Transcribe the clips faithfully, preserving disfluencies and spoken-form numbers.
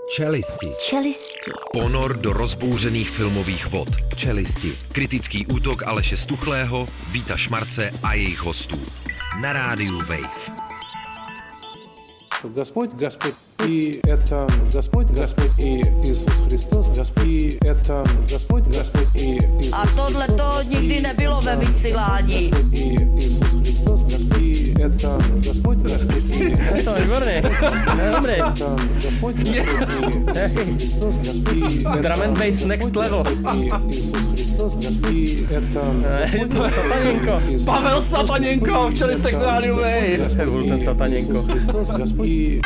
Čelisti. Čelisti. Ponor do rozbouřených filmových vod. Čelisti. Kritický útok Aleše Stuchlého, Víta Šmarce a jejich hostů. Na rádiu Wave. Господь, Господь, и это Господь, Господь, и Иисус Христос, Господь, и это Господь, Господь, и Иисус A tohle to nikdy nebylo ve vysílání. и Иисус Христос, Господь, и это Господь, Господь, и Je to výborný. Je dobrý. это Господь, Господь, и Иисус Христос, Господь, и это Drum and bass next level. и Иисус Христос, Господь, и это Je to Sataněnko. Pavel Sataněnko v Čelistech na rádiu Wave. To byl ten Sataněnko. Христос, Господь, и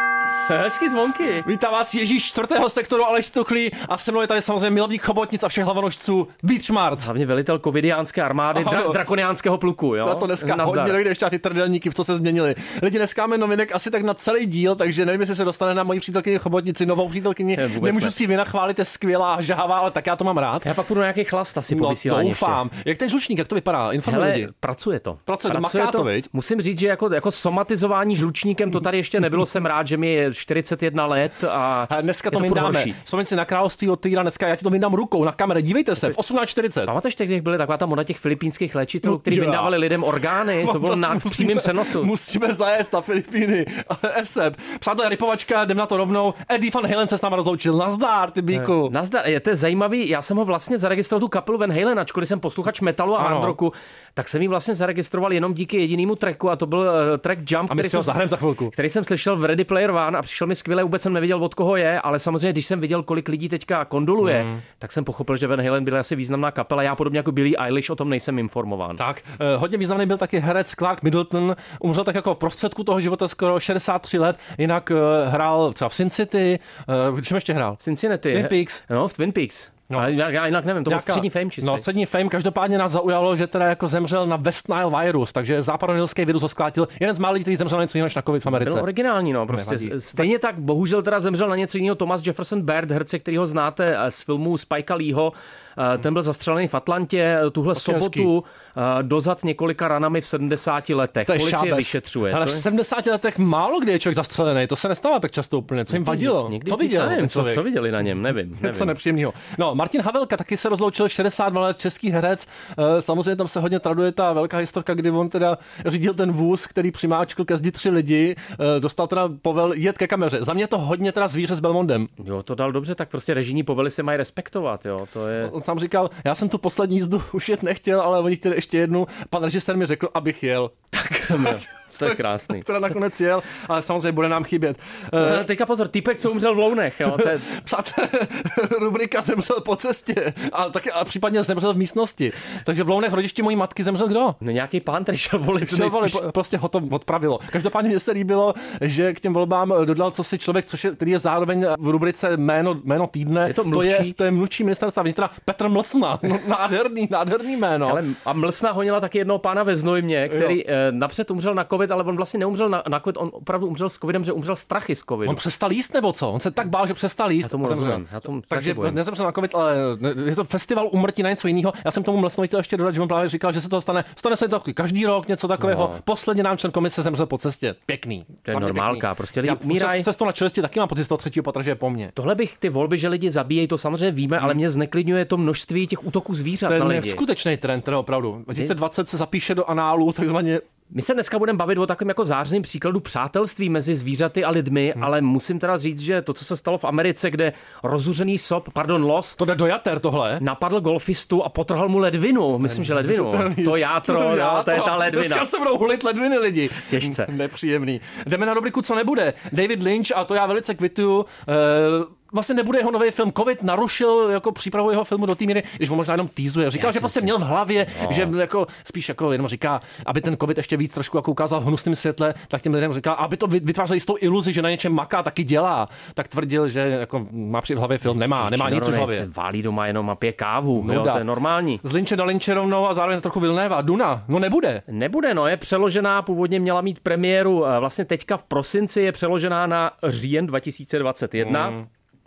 Hezký zvonky. Vítám vás Ježíš čtvrtého sektoru Aleš Stuchlý a se mnou je tady samozřejmě milovník chobotnic a všech hlavanožců Vít Šmarc. Hlavně velitel covidiánské armády, Aha, dra- no. drakoniánského pluku, jo? Na to dneska Nazdar. hodně dojde ještě na ty trdelníky, v co se změnili. Lidi, dneska máme novinek asi tak na celý díl, takže nevím, jestli se dostane na moji přítelkyni chobotnici, novou přítelkyni. Je, vůbec Nemůžu ne. si ji vynachválit, je skvělá, žhavá, ale tak já to mám rád. Já pak půjdu na nějaký chlast asi po No, vysílání doufám. Jak ten žlučník, jak to vypadá? Informuj Hele, lidi. pracuje to. Pracuje to, maká to, viď? Musím říct, že jako, jako somatizování žlučníkem to tady ještě nebylo. Jsem rád, že mi je čtyřicet jedna let a A dneska je to furt vydáme. horší. Vzpomeň si na království od týra, dneska já ti to vydám rukou na kameře. Dívejte se, v osmnáct čtyřicet. Pamatuješ, jak byly taková ta moda těch filipínských léčitelů, No, kteří jo. vydávali lidem orgány? To bylo na přímém přenosu. Musíme zajet na Filipíny. Esep. Přátelé, rypovačka, jdem na to rovnou. Eddie Van Halen se s náma rozloučil. Nazdar, ty bíku. Nazdar, je to zajímavý, já jsem ho vlastně zaregistroval tu kapelu Van Halen, ačkoliv jsem posluchač metalu a Ano. hard rocku, tak jsem ji vlastně zaregistroval jenom díky jedinému tracku a to byl uh, track Jump, A my který si ho jsem, zahrajeme za chvilku. který jsem slyšel v Ready Player One a přišel mi skvěle, vůbec jsem nevěděl, od koho je, ale samozřejmě, když jsem viděl, kolik lidí teďka kondoluje, mm. tak jsem pochopil, že Van Halen byla asi významná kapela. Já podobně jako Billie Eilish o tom nejsem informován. Tak, eh, hodně významný byl taky herec Clark Middleton, umřel tak jako v prostředku toho života skoro šedesát tři let, jinak eh, hrál třeba v Sin City, eh, v čem ještě hrál? V Cincinnati. Twin Peaks. No, v Twin Peaks. No. No. Já, já jinak nevím, to byl Nějaká- střední fame čistý. No, střední fame, každopádně nás zaujalo, že teda jako zemřel na West Nile virus, takže západonilský virus ho zkrátil. Jeden z mála lidí, který zemřel na něco jiného než na covid v Americe. Byl originální, no, prostě. Nevadí. Stejně tak, bohužel teda zemřel na něco jiného Thomas Jefferson Baird, herce, kterýho znáte z filmu Spikea Leeho. Ten byl zastřelený v Atlantě tuhle sobotu dozad několika ranami v sedmdesáti letech. To je Policie šábes. vyšetřuje. Ale To v je- sedmdesáti letech málo kdy je člověk zastřelený, to se nestává tak často úplně. Co jim vadilo? Někdy Co dřív viděl nevím, ten co, člověk? co viděli na něm, nevím. Něco nevím. nepříjemného. No, Martin Havelka taky se rozloučil, šedesát dva let, český herec. Eh, Samozřejmě tam se hodně traduje ta velká historka, kdy on teda řídil ten vůz, který přimáčkl ke zdi tři lidi, eh, dostal teda povel jet ke kameře. Za mě to hodně teda zvíře s Belmondem. Jo, to dal dobře, tak prostě režijní povely se mají respektovat, jo, to je... On sám říkal, já jsem tu poslední jízdu už jet nechtěl, ale oni chtěli ještě jednu. Pan režisér mi řekl, abych jel. Tak To je krásný. teda nakonec jel, ale samozřejmě bude nám chybět. No, teďka pozor, týpek, co umřel v Lounech, jo, to je... Přátelé, rubrika zemřel po cestě, ale taky a případně zemřel v místnosti. Takže v Lounech rodiště mojí matky zemřel kdo? No, nějaký pán, který šel volit. Šel voli, nejspíš. po- prostě ho to odpravilo. Každopádně mně se líbilo, že k těm volbám dodal co si člověk, což je, který je zároveň v rubrice jméno, jméno týdne. Je to to mluvčí? je, to je mluvčí ministerstva vnitra Petr Mlsna. No, nádherný, nádherný jméno. Ale a Mlsna honila taky jednoho pána ve Znojmě, který eh, napřed umřel na covid, ale on vlastně neumřel na, na covid, on opravdu umřel s covidem, že umřel strachy z covidu. On přestal jíst nebo co? On se tak bál, že přestal jíst. Já tomu a zemřel. rozumím, já tomu taky Takže bojím. nezemřel na covid, ale je to festival úmrtí na něco jiného. Já jsem tomu Mlsnovi chtěl ještě dodat, že on právě říkal, že se to stane, stane se to každý rok něco takového. No. Posledně nám člen komise zemřel po cestě. Pěkný. To je Fakt normálka, pěkný. prostě lidi Já umírají. občas cestou na čelisti taky mám pocit z toho třetího patra, že je po mně. Tohle bych ty volby, že lidi zabíjejí, to samozřejmě víme, ale mě zneklidňuje to množství těch útoků zvířat To je na lidi. neskutečný trend, teda opravdu. dva tisíce dvacet se zapíše do análu, takzvaně. My se dneska budeme bavit o takovém jako zářném příkladu přátelství mezi zvířaty a lidmi, hmm. ale musím teda říct, že to, co se stalo v Americe, kde rozuřený sop, pardon, los, To jde do jater tohle. napadl golfistu a potrhal mu ledvinu. Myslím, že ledvinu. To játro, To jo, to je ta ledvina. Dneska se budou hulit ledviny lidi. Těžce. Nepříjemný. Jdeme na rubriku, co nebude. David Lynch, a to já velice kvituju, eh, vlastně nebude jeho nový film. Covid narušil jako přípravu jeho filmu do té míry, když ho možná jenom týzuje. Říkal, Já že jsem prostě si- si- měl v hlavě, No. že jako spíš jako jenom říká, aby ten Covid ještě víc trošku jako ukázal v hnusném světle, tak těm lidem říká, aby to vytvářel jistou iluzi, že na něčem maká, taky dělá. Tak tvrdil, že jako má při v hlavě film, nemá, nemá nic už v hlavě. Se válí doma jenom a pije kávu, No jo, dá. to je normální. Z Lynče do Lynče rovnou a zároveň trochu Vilnéva. Duna, no nebude. Nebude, no, je přeložená, původně měla mít premiéru, eh, vlastně teďka v prosinci je přeložená na říjen dva tisíce dvacet jedna. Mm.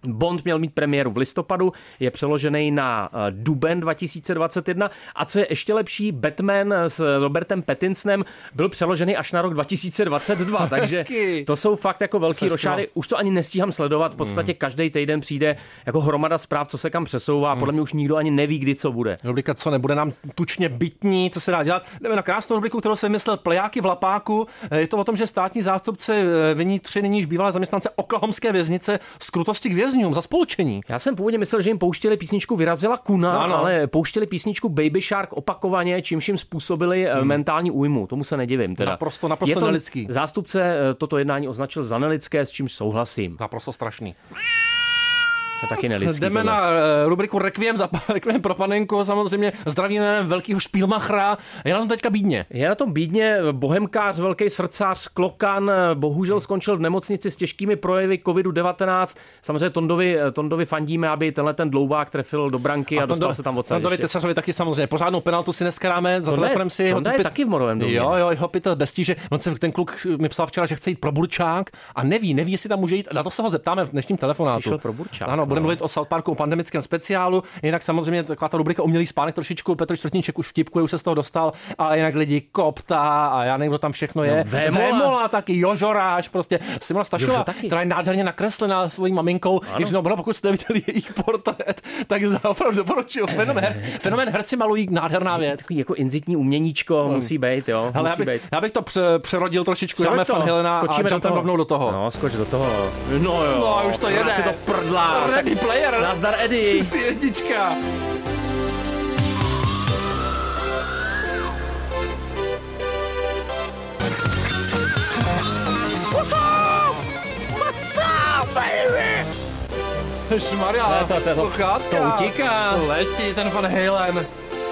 Bond měl mít premiéru v listopadu, je přeložený na duben dva tisíce dvacet jedna a co je ještě lepší, Batman s Robertem Pattinsonem byl přeložený až na rok dva tisíce dvacet dva, takže to jsou fakt jako velký rošády. Už to ani nestíhám sledovat, v podstatě každý týden přijde jako hromada zpráv, co se kam přesouvá a podle mě už nikdo ani neví, kdy co bude. Rubrika co nebude nám tučně bytní, co se dá dělat. Jdeme na krásnou rubriku, kterou jsem myslel Plejáky v Lapáku. Je to o tom, že státní zástupce viní tři nyní bývalé zaměstnance oklahomské věznice z krutosti k vězňům za spolčení. Já jsem původně myslel, že jim pouštěli písničku Vyrazila kuna, no, no. ale pouštěli písničku Baby Shark opakovaně, čímž jim způsobili hmm. mentální újmu. Tomu se nedivím. Teda. Naprosto, naprosto to nelidský. Zástupce toto jednání označil za nelidské, s čímž souhlasím. Naprosto strašný. To taky nelidský. Jdeme tohle. na rubriku Requiem, za, Requiem pro panenku, samozřejmě zdravíme velkýho špílmachra. Je na tom teďka bídně. Je na tom bídně, bohemkář, velký srdcař, klokan, bohužel skončil v nemocnici s těžkými projevy kovid devatenáct. Samozřejmě Tondovi, Tondovi fandíme, aby tenhle ten dloubák trefil do branky a, a dostal Tondo, se tam odsaď. Tondovi Tesařovi taky samozřejmě. Pořádnou penaltu si neskeráme, za telefonem si Tonda je taky v Morovém Domě. Jo, jo, jeho pytel bez tíže. On se, ten kluk mi psal včera, že chce jít pro Burčák a neví, neví, jestli tam může jít. Na to se ho zeptáme v dnešním telefonátu. Pro Burčák, ano, budeme no. mluvit o South Parku, o pandemickém speciálu. Jinak samozřejmě taková ta rubrika Umělý spánek trošičku, Petr Čtvrtníček už vtipkuje, už se z toho dostal, ale jinak lidi Kopta a já nevím, kdo tam všechno je. No, Vémola. Vémola taky, Jožoráš, prostě Simona Stašová, která je nádherně nakreslená svojí maminkou. Když no, pokud jste viděli jejich portrét, tak opravdu doporučuju. Fenomén, herci, fenomén herci malují, nádherná věc. Takový jako inzitní uměníčko hmm. musí být, jo. Hele, musí já, bych, být. já bych to přerodil trošičku, dáme Van Helena a jumpem rovnou do toho. No, skoč do toho. No jo. No, už to jede. To prdlá. Ready player. Nazdar, Eddie. Jsi jednička. Šmarja, to, to, to, to utíká. Letí ten Van Halen.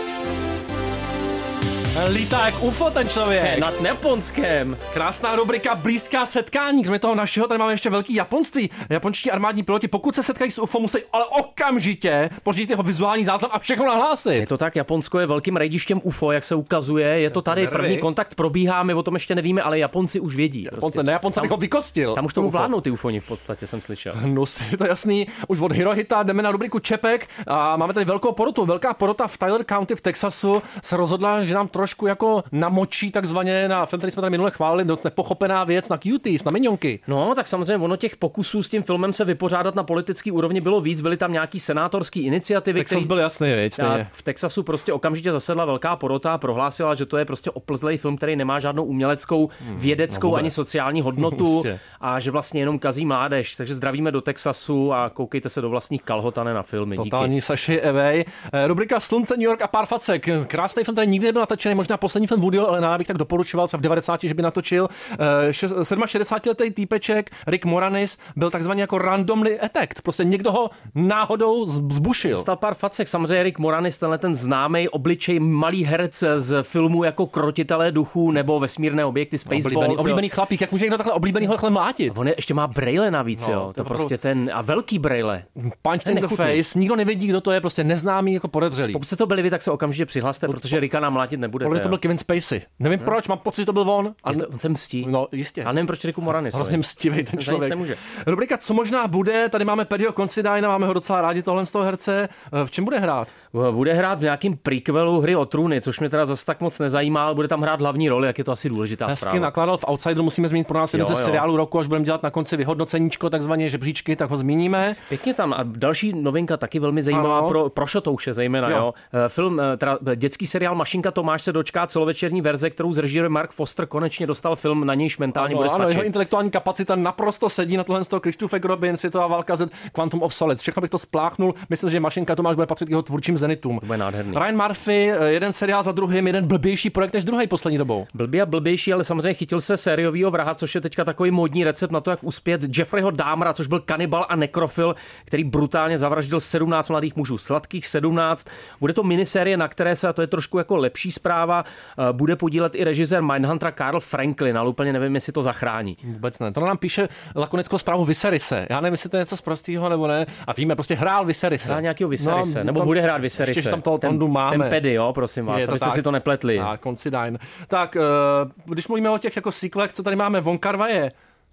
Lítá jak U F O ten člověk. Nad Japonskem. Krásná rubrika Blízká setkání. Kromě toho našeho tady máme ještě velký japonství. Japonští armádní piloti, pokud se setkají s U F O, musí ale okamžitě pořídit jeho vizuální záznam a všechno nahlásit. Je to tak, Japonsko je velkým rejdištěm U F O, jak se ukazuje. Je to tady, první kontakt probíhá, my o tom ještě nevíme, ale Japonci už vědí. Japonce, prostě. ne, Japonce bych ho vykostil. Tam už tomu vládnou ty UFoni v podstatě, jsem slyšel. No, je to jasný. Už od Hirohita jdeme na rubriku Čepek a máme tady velkou porotu. Velká porota v Tyler County v Texasu se rozhodla, že nám trošku jako namočí takzvaně na film, který jsme tady minule chválili, dost nepochopená věc na cuties, na minionky. No, tak samozřejmě ono těch pokusů s tím filmem se vypořádat na politický úrovni bylo víc, byly tam nějaký senátorský iniciativy. Texas který... byl jasný, věc. V Texasu prostě okamžitě zasedla velká porota a prohlásila, že to je prostě oplzlej film, který nemá žádnou uměleckou, vědeckou no ani sociální hodnotu prostě. A že vlastně jenom kazí mládež. Takže zdravíme do Texasu a koukejte se do vlastních kalhot a ne na filmy. Totální Saši Evej. Rubrika Slunce, New York a pár facek. Krásný film, který nikdy nebyl natočený, možná poslední film Woody Allena, bych tak doporučoval, co v devadesátých, že by natočil. šedesátiletý týpeček Rick Moranis byl takzvaně jako randomly attacked. Prostě někdo ho náhodou zbušil. Dostal pár facek. Samozřejmě Rick Moranis, tenhle ten známý obličej malý herec z filmu jako Krotitelé duchů nebo Vesmírné objekty Spaceballs. Oblíbený, oblíbený chlapík, jak může někdo takhle oblíbenýho takhle mlátit? A on je, ještě má brejle navíc, no, jo. To, to prostě ten a velký brejle. Punch in the face, nikdo nevědí, kdo to je, prostě neznámý jako podezřelý. Pokud jste to byli vy, tak se okamžitě přihlaste, protože Ricka nám mlátit nebude. Podle to byl Kevin Spacey. Nevím no. proč, mám pocit, že to byl on. A to, on se mstí. No, jistě. A nevím, proč Ricku Moranis. Hrozně mstivý ten člověk. Rubrika Co možná bude, tady máme Paddyho Considine, máme ho docela rádi tohle z toho herce. V čem bude hrát? Bude hrát v nějakém prequelu Hry o trůny, což mě teda zase tak moc nezajímá, ale bude tam hrát hlavní roli, jak je to asi důležitá Hezky zpráva. Nakládal v Outsideru, musíme zmínit pro nás jeden ze seriálu roku, až budeme dělat na konci vyhodnoceníčko, takzvaně žebříčky, tak ho zmíníme. Pěkně tam. A další novinka taky velmi zajímavá ano. pro, pro šotouše zejména, jo. jo. Film, teda dětský seriál Mašinka Tomáš se dočká celovečerní verze, kterou zrežíruje Mark Foster, konečně dostal film, na nějž mentálně ano, bude stačit. Ano, jeho intelektuální kapacita naprosto sedí na tohle z toho Christopher Robin, Světová válka Z, Quantum of Solace. Všechno bych to spláchnul. Myslím, že Mašinka Tomáš bude patřit k jeho tvůrčím zenitům. To bude nádherný. Ryan Murphy, jeden seriál za druhým, jeden blbější projekt než druhý poslední dobou. Blbý a blbější, ale samozřejmě chytil se sériového vraha, což je teďka takový módní recept na to, jak uspět Jeffreyho Dahmera, což byl kanibal a nekrofil, který brutálně zavraždil sedmnáct mladých mužů, sladkých sedmnáct. Bude to minisérie, na které se, a to je trošku jako lepší zpráva, bude podílet i režisér Mindhuntera Carl Franklin, ale úplně nevím, jestli to zachrání. Vůbec ne. To nám píše lakonickou zprávu Viserise. Já nevím, jestli to je něco z prostého nebo ne. A víme, prostě hrál Viserise. Hrál nějakého Viserise, no, nebo tam, bude hrát Viserise. Ještě tam toho Tondu máme. Ten Paddy, jo, prosím vás, abyste si to nepletli. A Considine. Tak, když mluvíme o těch jako sequelech, co tady máme, Von Kar-wai,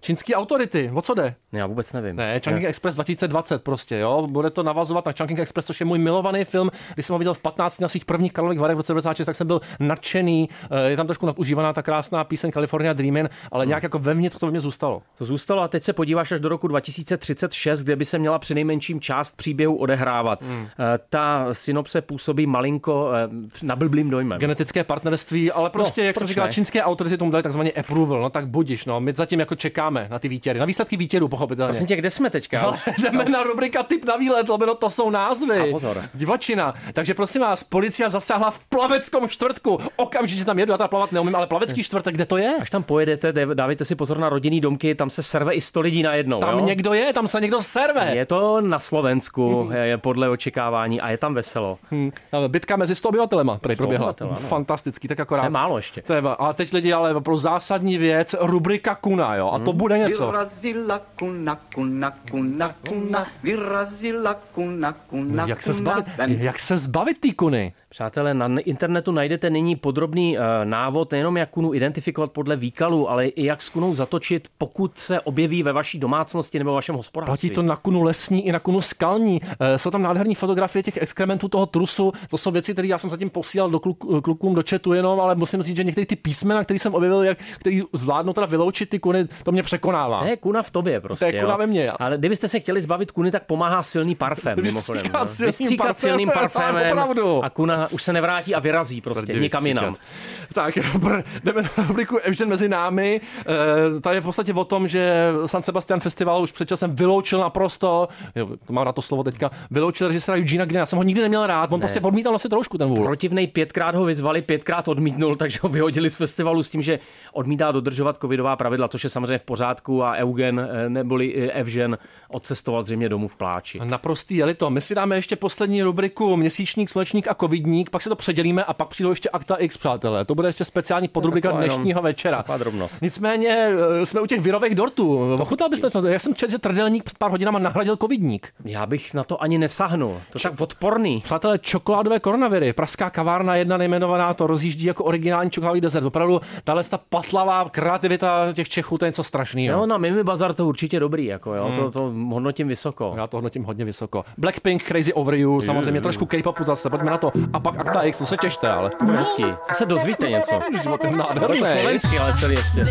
Čínský autority, o co jde? Já vůbec nevím. Ne, Chungking Express dva tisíce dvacet prostě, jo. Bude to navazovat na Chungking Express, což je můj milovaný film. Když jsem ho viděl v patnácti na svých prvních Karlových Varech v roce devadesát šest, tak jsem byl nadšený. Je tam trošku nadužívaná ta krásná píseň California Dreamin', ale nějak jako vevnitř to ve mně zůstalo. To zůstalo a teď se podíváš až do roku dva tisíce třicet šest, kde by se měla přinejmenším část příběhu odehrávat. Hmm. Ta synopse působí malinko na blblým dojmem. Genetické partnerství, ale prostě, no, jak jsem říkal, čínské autority tomu dali takzvaný approval, no tak budiš, no. My zatím jako čekáme na ty výtěry, na výsledky výtěrů, pochopitelně. Prosím tě, kde jsme teďka? No, jdeme na rubrika Tip na výlet, lomeno to jsou názvy. A pozor. Divočina. Takže prosím vás, policie zasáhla v Plaveckom čtvrtku. Okamžitě tam jedu, já tam plavat neumím, ale Plavecký čtvrtek, kde to je? Až tam pojedete, dávejte si pozor na rodinný domky, tam se serve i sto lidí najednou. Tam jo? někdo je, tam se někdo serve. Je to na Slovensku, mm. je podle očekávání a je tam veselo. Hmm. Bitka mezi sto obyvatelema prej proběhla. Fantastický, tak akorát. To je málo ještě. To je, ale teď lidi, ale pro zásadní věc, rubrika Kuna, jo, a to hmm. bude něco. Vyrazila kuna, kuna, kuna, kuna, vyrazila kuna, kuna, jak se zbavit, jak se zbavit té kuny? Přátelé, na internetu najdete nyní podrobný uh, návod, nejenom jak kunu identifikovat podle výkalu, ale i jak s kunou zatočit, pokud se objeví ve vaší domácnosti nebo vašem hospodářství. Platí to na kunu lesní i na kunu skalní. E, jsou tam nádherné fotografie těch exkrementů toho trusu. To jsou věci, které já jsem zatím posílal do kluk, klukům do chatu jenom, ale musím říct, že některé ty písmena, které jsem objevil, jak, který zvládnou teda vyloučit ty kuny, to mě překonává. To je kuna v tobě prostě. To je kuna ve mně. Jo. Ale kdybyste se chtěli zbavit kuny, tak pomáhá silný parfém. Mimochodem. Vystříkat silným parfémem a kuna už se nevrátí a vyrazí prostě někam jinam. Tak, jdeme na rubriku Evžen mezi námi. E, ta je v podstatě o tom, že San Sebastian Festival už před časem vyloučil naprosto, jo, to mám na to slovo teďka, vyloučil režiséra Eugena Gdyna. Já jsem ho nikdy neměl rád, on ne. prostě odmítal asi trošku ten vůl. Protivnej pětkrát ho vyzvali, pětkrát odmítnul, takže ho vyhodili z festivalu s tím, že odmítá dodržovat covidová pravidla, což je samozřejmě v pořádku a Eugen neboli Evžen odcestoval zřejmě domů v pláči. Naprostý jelito. My si dáme ještě poslední rubriku Měsíčník, Slunečník a Covidník, pak se to předělíme a pak přijdou ještě Akta X, přátelé. To bude ještě speciální podrubrika dnešního večera. Nicméně jsme u těch virových dortů. Pochutal byste to? Jak jsem četl, že trdelník před pár hodinama nahradil covidník. Já bych na to ani nesahnul. To je tak odporný. Přátelé, čokoládové koronaviry. Pražská kavárna jedna nejmenovaná to rozjíždí jako originální čokoládový dezert. Opravdu tahle ta patlavá kreativita těch Čechů, to je něco strašného. Jo, na Mimi Bazar to určitě dobrý, jako jo. Hmm. To, to hodnotím vysoko. Já to hodnotím hodně vysoko. Blackpink, Crazy Over You, samozřejmě je, trošku K-popu zase. Pojďme na to. A pak Akta X, to se těšte, ale. To je hezký. To se dozvíte něco. Život je nádherný. Slovenský, ale celý ještě.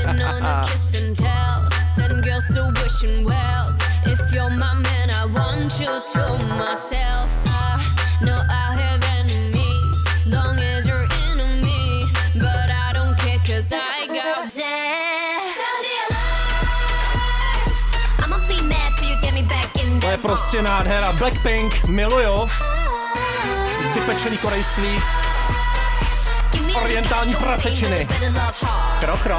Send girls to wishing wells. If you're my man, I want you to myself. I know I have enemies, long as you're enemy. But I don't care, cause I got death. I'ma be mad till you get me back in. To je prostě nádhera. Blackpink, miluju. Vypečený korejství. Orientální prasečiny. Kro, kro.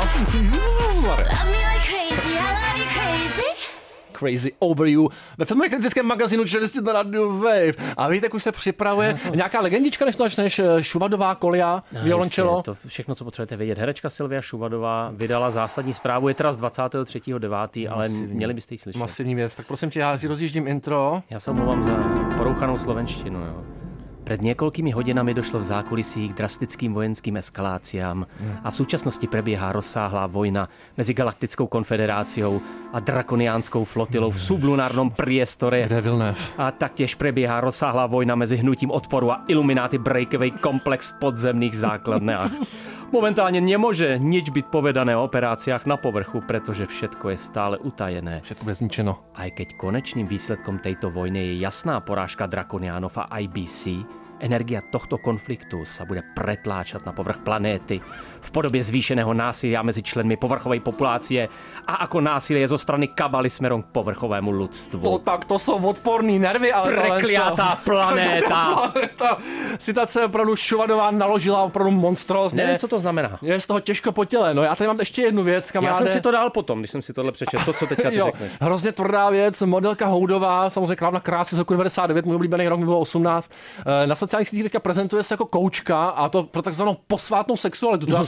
Crazy Over You ve filmovém kritickém magazínu čtyřicet na Radio Wave. A víte, jak už se připravuje nějaká legendička, než to začneš, Šuvadová, Kolia, no, violončelo. Jistě, to všechno, co potřebujete vědět. Herečka Silvia Šuvadová vydala zásadní zprávu, je teda z dvacátého třetího devátého ale měli byste ji slyšet. Masivní věc, tak prosím tě, já si rozjíždím intro. Já se omlouvám za porouchanou slovenštinu, jo. Před několikými hodinami došlo v zákulisí k drastickým vojenským eskaláciám a v současnosti probíhá rozsáhlá vojna mezi Galaktickou konfederáciou a drakoniánskou flotilou v sublunárnom priestore. Kde je Villeneuve? A taktěž probíhá rozsáhlá vojna mezi hnutím odporu a Illuminati breakový komplex v podzemných základnách. Momentálně nemůže nič být povedané o operáciách na povrchu, protože všetko je stále utajené. Všetko je zničeno. A keď konečným výsledkom tejto vojny je jasná porážka Drakoniánov a I B C, energia tohto konfliktu sa bude pretláčať na povrch planéty v podobě zvýšeného násilia mezi členmi povrchové populácie a ako násilie zo strany kabaly smerom k povrchovému ľudstvu. O, tak to jsou odporný nervy, ale prekliatá planéta. Citace opravdu Šuvadová naložila opravdu monstrózně. Nevím, co to znamená. Je z toho těžko po těle. No já tady mám ještě jednu věc, kamaráde. Já jsem si to dal potom, když jsem si tohle přečetl, to, co teďka ty jo, řekneš. Hrozně tvrdá věc, modelka Houdová, samozřejmě krávna krásy z roku devadesát devět, můj oblíbený rok mi bylo osmnáct. Na sociálních sítích teďka prezentuje se jako koučka a to pro takzvanou posvátnou sexualitu. To já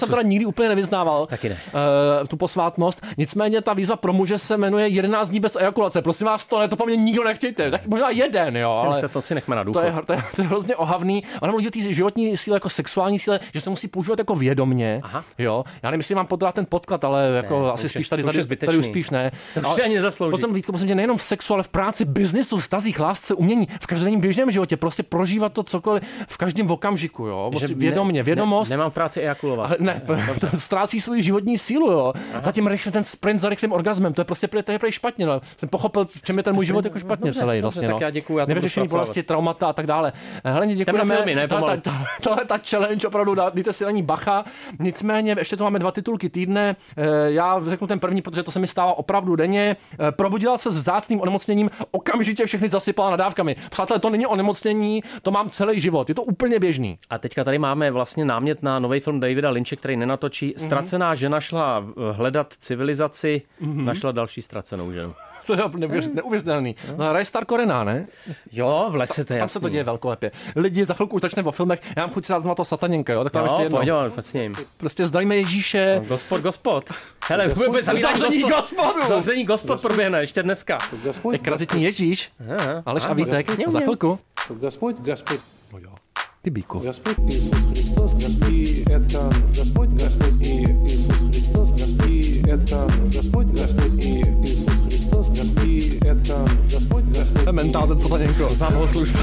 jsem teda nikdy úplně nevyznával. Taky ne. Uh, tu posvátnost. Nicméně ta výzva pro muže se jmenuje jedenáct dní bez ejakulace. Prosím vás, to ne, to po mně nikdo nechtějte. Tak možná jeden, jo. Ale to, to si nechme na to je, to, je, to je hrozně ohavný. Ona mluví o té životní síle, jako sexuální síle, že se musí používat jako vědomě. Aha. Jo. Já nevím, jestli mám podat ten podklad, ale jako ne, asi spíš tady, tady, tady, tady už spíš ne. To už ani nezaslouží. Potom Vítko, musím tě nejenom v sexu, ale v práci, biznisu, vztazích, lásce, umění, v každodenním běžném životě, prostě prožívat to cokoliv v každém okamžiku, jo. Musí vědomě, vědomost. Ne, nemám v práci ejakulovat. Ale ne, to ztrácí svou životní sílu, jo. Zatím rychle ten sprint za rychlým orgasmem, to je prostě to je prý špatně, no. Jsem pochopil, v čem je ten můj život jako špatně dobře, celý vlastně, dobře, no. Tak já děkuju, já nevyřešený bolesti, traumata a tak dále. Heleně, děkujeme. Filmy, ne, tahle, ta, tahle ta challenge, opravdu dejte si na ní bacha. Nicméně ještě tu máme dva titulky týdne. Já řeknu ten první, protože to se mi stává opravdu denně. Probudila se s vzácným onemocněním, okamžitě všechny zasypala nadávkami. Přátelé, to není onemocnění, to mám celý život. Je to úplně běžný. A teďka tady máme vlastně námět na nový film Davida Lynche, který nenatočí. Ztracená žena šla hledat civilizaci, mm-hmm. našla další ztracenou ženu. To je neuvěřitelný. No, hraje Star Corena, ne? Jo, v lese to je Tam jasný. se to děje velkolepě. Lidi za chvilku už začne o filmech. Já mám chuť si rád znamená to Sataněnka, jo? Tak tam jo, ještě jedno. pojď, jo, s ním. Prostě zdravíme Ježíše. No, gospod, gospod. Hele, zavření gospodu. Zavření gospod proběhne ještě dneska. Je krazitní Ježíš. Aleš a Vítek. Za chvilku. Господь, Господь. No jo. Ty bíku. Господь Иисус Христос, Господь, и это Господь, Господь, и Иисус Христос, Господь, и это Господь, Господь, и Иисус Христос, Господь, и это Господь, Господь. Mentál ten Sataněnko. Znám ho služba.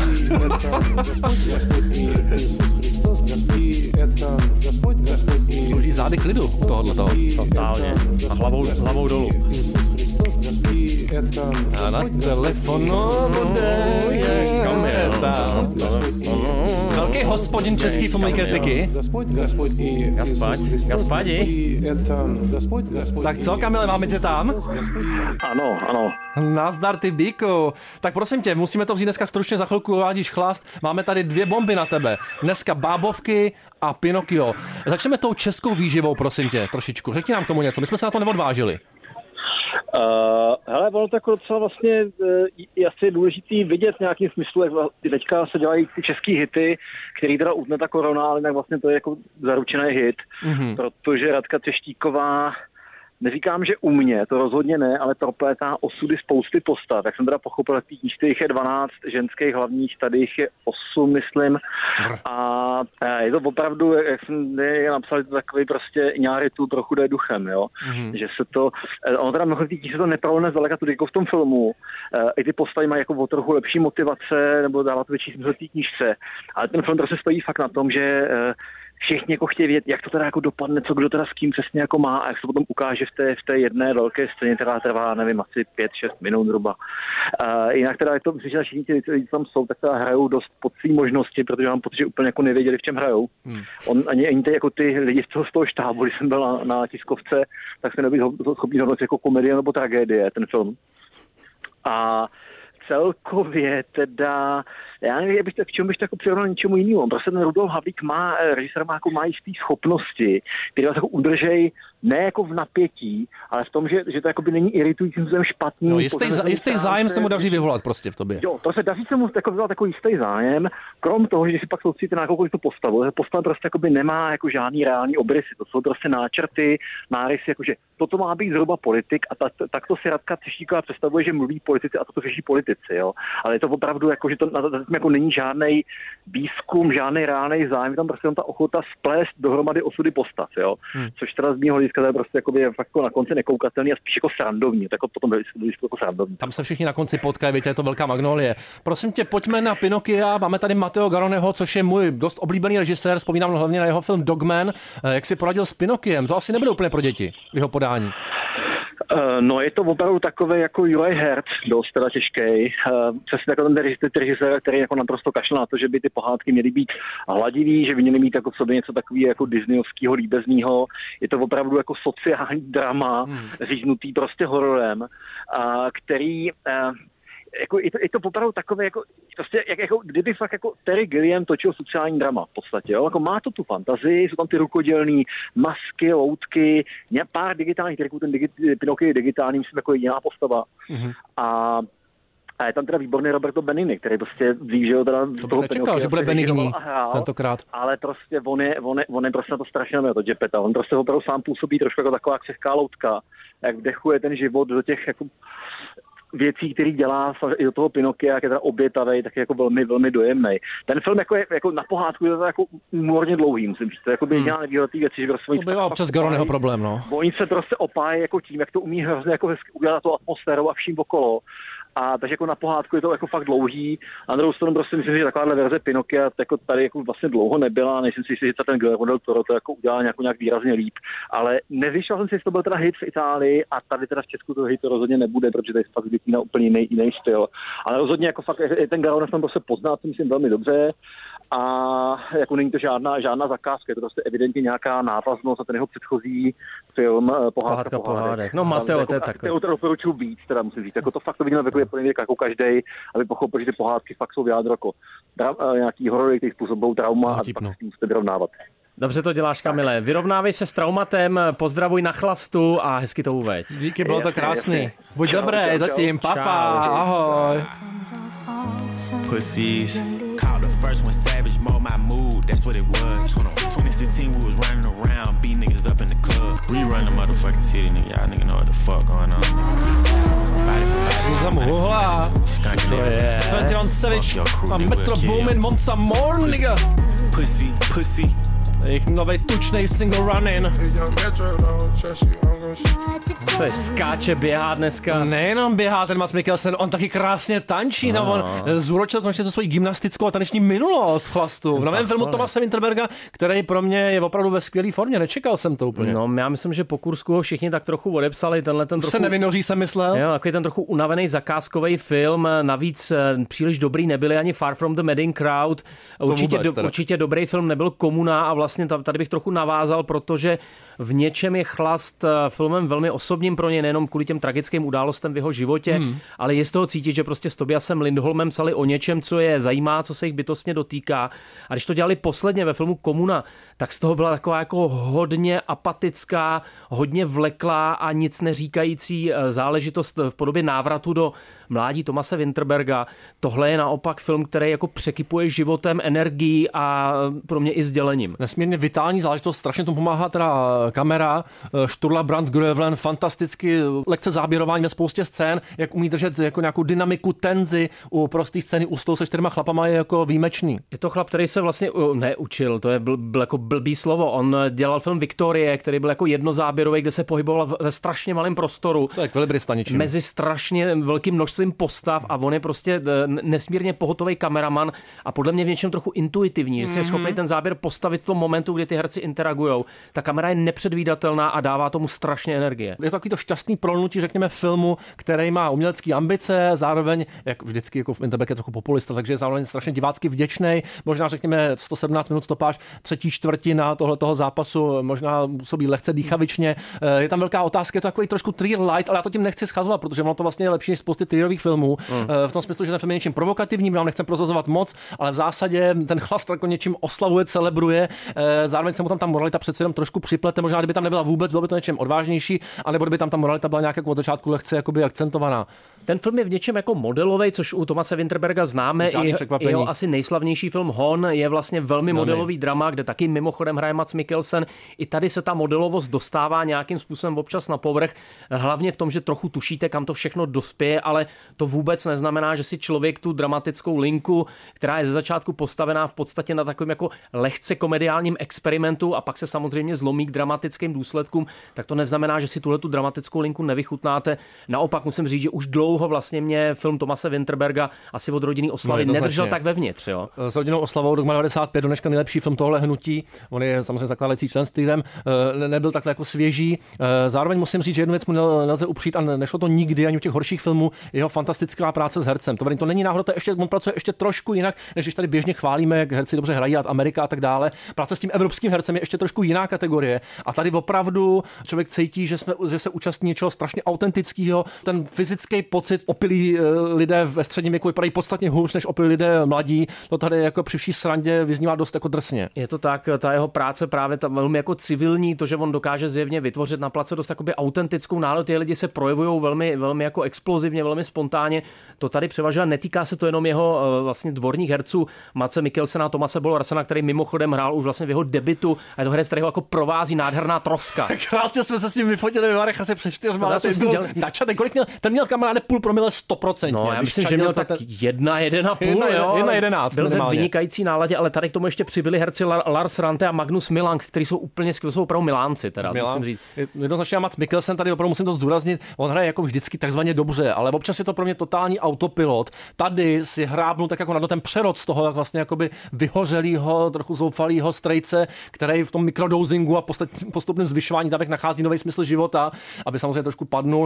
Slouží zády klidu u tohohle toho. Totálně. A hlavou, hlavou dolů. A na telefonu bude kamera. Velký hospodin český filmmaker taky. Gaspať, Gaspadi. Tak co, Kamile, máme tě tam? Ano, ano. Nazdar, ty bíku. Tak prosím tě, musíme to vzít dneska stručně, za chvilku uvádíš chlast. Máme tady dvě bomby na tebe. Dneska Bábovky a Pinokio. Začneme tou českou výživou, prosím tě, trošičku. Řekni nám tomu něco, my jsme se na to neodvážili. Uh, hele, bylo to jako docela vlastně uh, je asi důležitý vidět v nějakým smyslu, jak teďka se dělají ty český hity, který teda utne ta korona, ale tak vlastně to je jako zaručený hit, mm-hmm. protože Radka Třeštíková, neříkám, že u mě, to rozhodně ne, ale proplétá osudy spousty postav. Jak jsem teda pochopil, že těch jich je dvanáct ženských hlavních, tady jich je osm, myslím. A je to opravdu, jak jsem napsal, je to takový prostě Iñárritu trochu jde duchem, jo. Mm-hmm. Že se to, ono teda mnoho lidí se to neprolne zdaleka tu v tom filmu. I ty postavy mají jako o trochu lepší motivace, nebo dává to větší smysl té knížce. Ale ten film prostě stojí fakt na tom, že všichni jako chtějí vědět, jak to teda jako dopadne, co kdo teda s kým přesně jako má a jak se potom ukáže v té, v té jedné velké scéně, která trvá, nevím, asi pět šest minut zhruba. Uh, jinak teda je to, myslím, že všichni ti lidi tam jsou, tak teda hrajou dost pod svý možnosti, protože mám pocit, že úplně jako nevěděli, v čem hrajou. Hmm. On, ani, ani ty, jako ty lidi z toho, z toho štábu, když jsem byl na, na tiskovce, tak se nebyli schopni hodnotit jako komedie nebo tragédie, ten film. A celkově teda, já nevím, bych, k čemu bych to jako přirovnal něčemu jinému. Prostě ten Rudolf Havlík má, režisér má, jako má jistý schopnosti, které vás jako udržejí ne jako v napětí, ale v tom, že, že to jako by není iritujícím způsobem špatný. No, jistý, jistý zájem se mu daří vyvolat prostě v tobě. Jo, to se daří se mu jako vyvolat takový jistý zájem, krom toho, že si pak soustředíte na jakoukoliv tu postavu. Postava prostě jako by nemá jako žádný reální obrysy, to jsou prostě náčrty, nárysy, jakože toto má být zhruba politik a ta, tak to si Radka Třeštíková představuje, že mluví politici a toto řeší politici, jo. Ale je to opravdu jako, že to na, na, jako není žádný výzkum, žádný reálný zájem, tam prostě ta ochota splést dohromady osudy postav, jo. Hmm. Což teda z mého hlediska je prostě jako je fakt jako na konci nekoukatelný a spíš jako srandovní, tak potom je jako srandovní. Tam se všichni na konci potkají, víte, je to velká magnolie. Prosím tě, pojďme na Pinokia. Máme tady Matteo Garoneho, což je můj dost oblíbený režisér, vzpomínám hlavně na jeho film Dogman. Jak si poradil s Pinokiem? To asi nebude úplně pro děti v jeho podání. No, je to opravdu takové jako Juraj Herz, dost teda těžký. Přesně jako ten režisér, který jako naprosto kašle na to, že by ty pohádky měly být hladivý, že by měly mít jako v sobě něco takového jako disneyovského, líbezního. Je to opravdu jako sociální drama, hmm. říznutý prostě hororem, který... Jako, je, to, je to opravdu takové, jako, prostě, jak, jako, kdyby fakt jako Terry Gilliam točil sociální drama v podstatě. Jo? Jako, má to tu fantazii, jsou tam ty rukodělné masky, loutky, pár digitálních triků, ten digi, Pinokio je digitální, myslím, jako jediná postava. Mm-hmm. A A je tam teda výborný Roberto Benigni, který prostě ví, že ho teda... To bych nečekal, že bude Benigni tentokrát. Ale prostě on je, on je, on je prostě na to strašně na to Geppetta. On prostě opravdu sám působí trošku jako taková křehká loutka, jak vdechuje ten život do těch jako věcí, který dělá i do toho Pinokia, jak je teda obětavej, tak je jako velmi, velmi dojemný. Ten film jako, je, jako na pohádku je to jako úmorně dlouhý, musím říct. To je jako jediná hmm. nevýhoda té věci, že prostě to bývá občas Garoneho problém, no. Oni se prostě opájí jako tím, jak to umí hrozně jako hezky udělat tu atmosféru a vším okolo. A takže jako na pohádku je to jako fakt dlouhý. A na druhou stranu prostě myslím, že takováhle verze Pinokia jako tady jako vlastně dlouho nebyla. Nejsem si jistý, že ten Guillermo del Toro to jako udělal nějak, nějak výrazně líp. Ale nevyšel jsem si, jestli to byl teda hit v Itálii a tady teda v Česku to hit to rozhodně nebude, protože tady fakt vytí na úplně jiný, jiný styl. Ale rozhodně jako fakt ten Garonne tam prostě pozná, to myslím velmi dobře. A jako není to žádná, žádná zakázka, je to prostě evidentně nějaká návaznost na ten jeho předchozí film Pohádka, Pohádka pohádek. pohádek. No Mateo, to je takový. Já to doporučuji víc, teda musím říct. Jako to fakt to vidíme jako jako každej, aby pochopil, že ty pohádky fakt jsou v jádru jako dra- nějaký horory, který způsobují trauma a pak s tím musíte vyrovnávat. Dobře to děláš, Kamile. Vyrovnávej se s traumatem, pozdravuj na chlastu a hezky to uveď. Díky, bylo to krásný. Buď dobré, zatím, papa, ahoj. Pussies. Called the first one savage, mold my mood, that's what it was. twenty sixteen, we was running around, beat niggas up in the club. Rerun the motherfucking city, nigga. Y'all nigga know what the fuck going on. Body for body. Zamuhla. To je. dvacet jedna Savage a Metro Boomin, want some more, nigga. Pussy, pussy. Jejich novej tučnej single Runnin. Se skáče, běhá dneska. Nejenom běhá ten Mads Mikkelsen, on taky krásně tančí. No. No, on zúročil konečně tu svoji gymnastickou a taneční minulost v chlastu. V novém filmu Thomase Winterberga, který pro mě je opravdu ve skvělé formě. Nečekal jsem to úplně. No, já myslím, že po Kursku ho všichni tak trochu odepsali. Tenhle ten trochu... se nevynoří, jsem myslel. Jo, takový ten trochu unavený zakázkový film. Navíc příliš dobrý nebyli ani Far From the Madding Crowd. Určitě, do, určitě dobrý film nebyl Komuna a vlastně tady bych trochu navázal, protože v něčem je Chlast filmem velmi osobním pro ně, nejenom kvůli těm tragickým událostem v jeho životě, hmm. ale je z toho cítit, že prostě s Tobiasem Lindholmem psali o něčem, co je zajímá, co se jich bytostně dotýká. A když to dělali posledně ve filmu Komuna, tak z toho byla taková jako hodně apatická, hodně vleklá a nic neříkající záležitost v podobě návratu do mládí Thomase Winterberga. Tohle je naopak film, který jako překypuje životem, energií a pro mě i sdělením. Nesmírně vitální záležitost, strašně tomu pomáhá teda kamera, Sturla Brandt Grövlen, fantasticky lekce záběrování ve spoustě scén, jak umí držet jako nějakou dynamiku, tenzi u prostý scény u stolu se čtyřma chlapama je jako výjimečný. Je to chlap, který se vlastně neučil, to je bl, bl, jako blbý slovo. On dělal film Viktorie, který byl jako jednozáběrový, kde se pohyboval ve strašně malém prostoru. To je ekvilibrista ničím. Mezi strašně velkým množstvím postav a on je prostě nesmírně pohotový kameraman a podle mě v něčem trochu intuitivní, že si je schopný ten záběr postavit v tom momentu, kdy ty herci interagujou. Ta kamera je nepředvídatelná a dává tomu strašně energie. Je to takový to šťastný prolnutí, řekněme, filmu, který má umělecké ambice, zároveň, jak vždycky jako v Winterberg je trochu populista, takže je zároveň strašně divácky vděčný. Možná řekněme sto sedmnáct minut stopáž, třetí čtvrtina tohoto zápasu možná působí lehce dýchavičně. Je tam velká otázka, je to takový trošku thriller light, ale já to tím nechci schazovat, protože ono to vlastně je lepší než spousty thrillerových filmů. Mm. V tom smyslu, že ten film je něčím provokativním, vám nechcem prozazovat moc, ale v zásadě ten Chlast jako něčím oslavuje, celebruje. Zároveň se mu tam ta moralita přece jenom trošku připlete, možná kdyby tam nebyla vůbec, bylo by to něčem odvážnější, anebo kdyby tam ta moralita byla nějak jako od začátku lehce jakoby akcentovaná. Ten film je v něčem jako modelový, což u Thomase Winterberga známe. I jeho asi nejslavnější film Hon je vlastně velmi no, modelový ne. drama, kde taky mimochodem hraje Mads Mikkelsen. I tady se ta modelovost dostává nějakým způsobem občas na povrch, hlavně v tom, že trochu tušíte, kam to všechno dospěje, ale to vůbec neznamená, že si člověk tu dramatickou linku, která je ze začátku postavená v podstatě na takovém jako lehce komediálním experimentu a pak se samozřejmě zlomí k dramatickým důsledkům, tak to neznamená, že si tuhle tu dramatickou linku nevychutnáte. Naopak musím říct, že už dlouho vlastně mě film Thomase Winterberga asi od rodinný oslavy no, nedržel tak vevnitř. Jo? S rodinnou oslavou Dogma devadesát pět do dneška nejlepší film tohle hnutí. On je samozřejmě zakládající člen s týdem, nebyl takhle jako svěží. Zároveň musím říct, že jednu věc mu nelze upřít a nešlo to nikdy ani u těch horších filmů, jeho fantastická práce s hercem. To, to není náhoda, to ještě, on pracuje ještě trošku jinak, než když tady běžně chválíme, jak herci dobře hrají a Amerika a tak dále. Práce s tím evropským hercem je ještě trošku jiná kategorie. A tady opravdu člověk cítí, že, jsme, že se účastní něčeho strašně autentického. Ten fyzický pocit, opilí lidé ve středním věku vypadají podstatně hůř než opilí lidé mladí. To tady jako při vší srandě vyznívá dost jako drsně. Je to tak, ta jeho práce právě ta velmi jako civilní, to, že on dokáže zjevně vytvořit na place dost jakoby autentickou náladu, ty lidi se projevují velmi, velmi jako explozivně, velmi spontánně. To tady převažuje, netýká se to jenom jeho vlastně dvorních herců Matse Mikkelsena a Thomase Bo Larsena, který mimochodem hrál už vlastně v jeho debutu, a je to herec, který ho jako provází nádherná troska. Krásně jsme se s ním vyfotili ve Varech asi před čtyřma lety. Načatý, kolik měl? Ten měl kamaráde půl promile sto procent. No, já myslím, že měl tak ten... jedna, jedna půl, jedna, jo. Jedna jedenáct. Byl ve vynikající náladě, ale tady k tomu ještě přibyli herci Lars Rante a Magnus Millang, kteří jsou úplně skvělí, jsou opravdu Milánci, teda, Milan, musím říct. Jednoznačně Mats Mikkelsen tady opravdu musím to zdůraznit, on hraje jako vždycky takzvaně dobře, ale občas je to pro mě totální autopilot. Tady si hrábnul tak jako na ten přerod z toho, jak vlastně jakoby vyhořelýho, trochu zoufalýho strejce, který v tom mikrodozingu a postupném zvyšování dávek nachází nový smysl života, aby samozřejmě trošku padnul,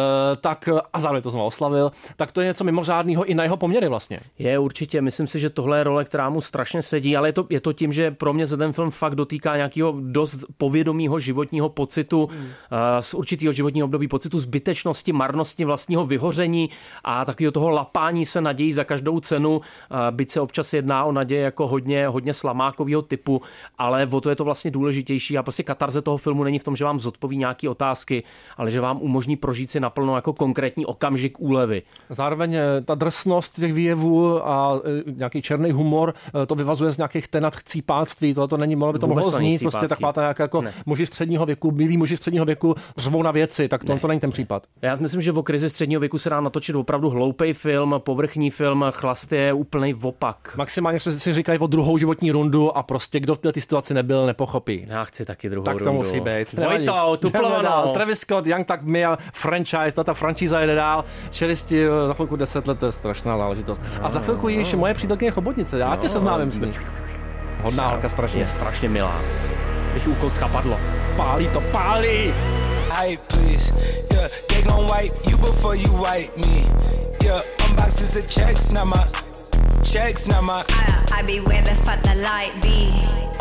tak a zároveň to znovu oslavil, tak to je něco mimořádného i na jeho poměry vlastně. Je určitě, myslím si, že tohle je role, která mu strašně sedí, ale je to, je to tím, že pro mě se ten film fakt dotýká nějakého dost povědomího životního pocitu, hmm. z určitého životního období pocitu zbytečnosti, marnosti, vlastního vyhoření a takového toho lapání se nadějí za každou cenu, byť se občas jedná o naděje jako hodně, hodně slamákového typu, ale o to je to vlastně důležitější a prostě katarze toho filmu není v tom, že vám zodpoví nějaké otázky, ale že vám umožní prožít si naplno jako konkrétní okamžik úlevy. Zároveň ta drsnost těch výjevů a nějaký černý humor to vyvazuje z nějakých tenat chcípáctví, tohle to není, mohlo by to mohlo znít, prostě taková ta nějaká jako ne. muži středního věku, milí muži středního věku řvou na věci, tak to, to není ten případ. Já myslím, že o krizi středního věku se dá natočit opravdu hloupej film, povrchní film, Chlast je úplnej opak. Maximálně si říkají o druhou životní rundu a prostě kdo v té situaci nebyl, nepochopí. Já chci taky druhou tak rundu. Tak to musí být. Vojto, tuplovanou. Travis Scott, Young Tak Mia, franchise, ta, ta franchíza jede dál, čelisti za chvilku deset let, to je strašná záležitost. A za chvilku již moje přítelkyně Chobotnice, já tě seznámím s ní. Hodná holka strašně. Je strašně milá. Bych úkol schapadlo. Pálí to, pálí! Hey, please, yeah, they gon' wipe you before you wipe me. Yeah, unboxes of checks, not my checks, not my. I, I be where the fuck the light be.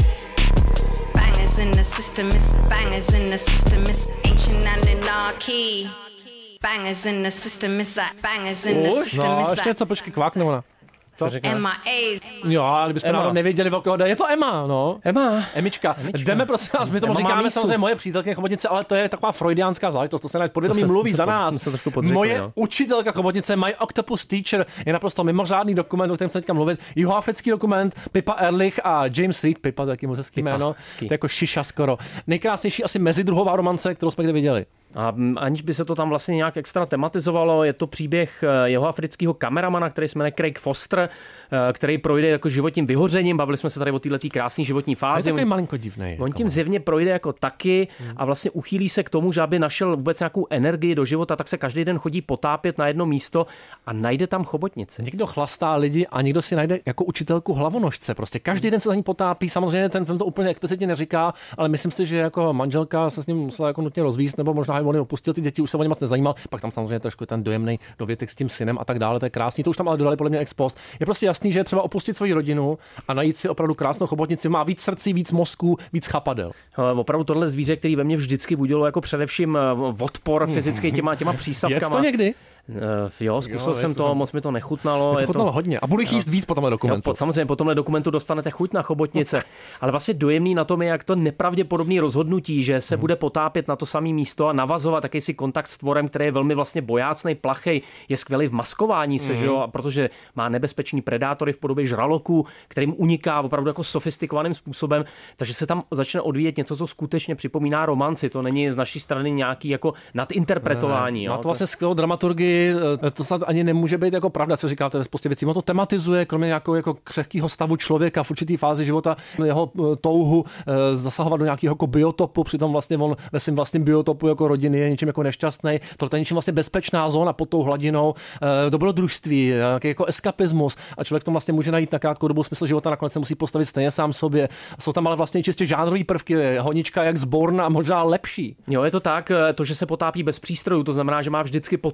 Bangers in the system, it's bangers in the system, it's ancient anarchy. Bangers in the system, it's like bangers in the system, no, it's ještě něco, počkej, kvákne ona. Emma A. Jo, ale bychom náhodou nevěděli, velkého jde. Je to Emma, no. Emma. Emička. Emička. Jdeme, prosím vás, my tomu Emma říkáme samozřejmě moje přítelkyně Chobotnice, ale to je taková freudiánská záležitost, to se na podvědomí mluví za nás. Moje no. učitelka Chobotnice, My Octopus Teacher, je naprosto mimořádný dokument, o kterém se teďka mluvit. Jihoafrický dokument, Pippa Ehrlich a James Reed, Pippa, to je taky moc hezký jméno. To je jako šiša skoro. Nejkrásnější asi mezidruhová romance, kterou jsme kde viděli. A aniž by se to tam vlastně nějak extra tematizovalo, je to příběh jeho afrického kameramana, který se jmenuje Craig Foster, který projde jako životním vyhořením. Bavili jsme se tady o této krásné životní fázi. Je takový malinko divnej. On tím zjevně projde jako taky a vlastně uchýlí se k tomu, že aby našel vůbec nějakou energii do života, tak se každý den chodí potápět na jedno místo a najde tam chobotnici. Někdo chlastá lidi a někdo si najde jako učitelku hlavonožce. Prostě každý den se za ní potápí. Samozřejmě ten film to úplně explicitně neříká, ale myslím si, že jako manželka se s ním musela jako nutně rozvíjet, nebo možná on opustil, ty děti už se o ně moc nezajímal. Pak tam samozřejmě trošku ten dojemný dovětek s tím synem a tak dále, to je krásný. To už tam ale dodali podle mě ex post. Je prostě jasný, že je třeba opustit svoji rodinu a najít si opravdu krásnou chobotnici, má víc srdcí, víc mozků, víc chapadel. Opravdu tohle zvíře, který ve mně vždycky budilo jako především odpor fyzický těma těma přísavkama. Je to někdy? Uh, jo, zkusil jo, jsem to, moc mi to nechutnalo. To chutnalo to... hodně. A budu jich jíst víc po tomhle dokumentu. Jo, po, samozřejmě po tomhle dokumentu dostanete chuť na chobotnice. Ale vlastně dojemný na tom je, jak to nepravděpodobné rozhodnutí, že se hmm. bude potápět na to samé místo a navazovat taky si kontakt s tvorem, který je velmi vlastně bojácnej, plachej, je skvělý v maskování se, hmm. že jo, protože má nebezpečný predátory v podobě žraloků, kterým uniká opravdu jako sofistikovaným způsobem, takže se tam začne odvíjet něco, co skutečně připomíná romanci. To není z naší strany nějaký jako nadinterpretování. Ne, má to vlastně skvělou dramaturgii. To snad ani nemůže být jako pravda, co říkáte ve spoustě věcí. On to tematizuje, kromě nějakého jako křehkého stavu člověka v určitý fázi života, jeho touhu e, zasahovat do nějakého jako biotopu, přitom vlastně on ve svém vlastním biotopu jako rodiny je něčím jako nešťastný. Tohle je něčím vlastně bezpečná zóna pod tou hladinou, e, dobrodružství, nějaký jako eskapismus a člověk to vlastně může najít na krátkou dobu smysl života, nakonec se musí postavit stejně sám sobě. Jsou tam ale vlastně čistě žánrový prvky, honička jak z Borna a možná lepší. Jo, je to tak, to, že se potápí bez přístrojů, to znamená, že má vždycky pod tou vodou